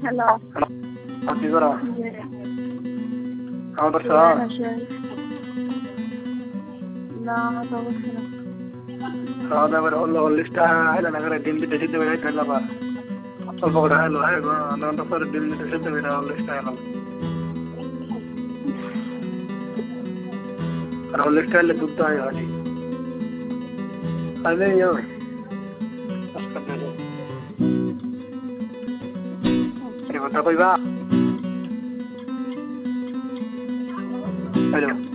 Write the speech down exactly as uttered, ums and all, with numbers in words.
hello hello কি করো খাওয়া দাওয়া না তো অবশ্য না খাওয়া দাওয়া হলো লিস্টটা আইলা না করে ডিম দিতে সিদ্ধ করে খাইলা বা অল্প করে খাইলো হ্যাঁ আধা ঘন্টা পরে ডিম দিতে সিদ্ধ করে লিস্টটা এলাম আর লিস্টটা এলে দুধ তো হয় হাজি খাইলে ইয়ে কথা কইবা হ্যালো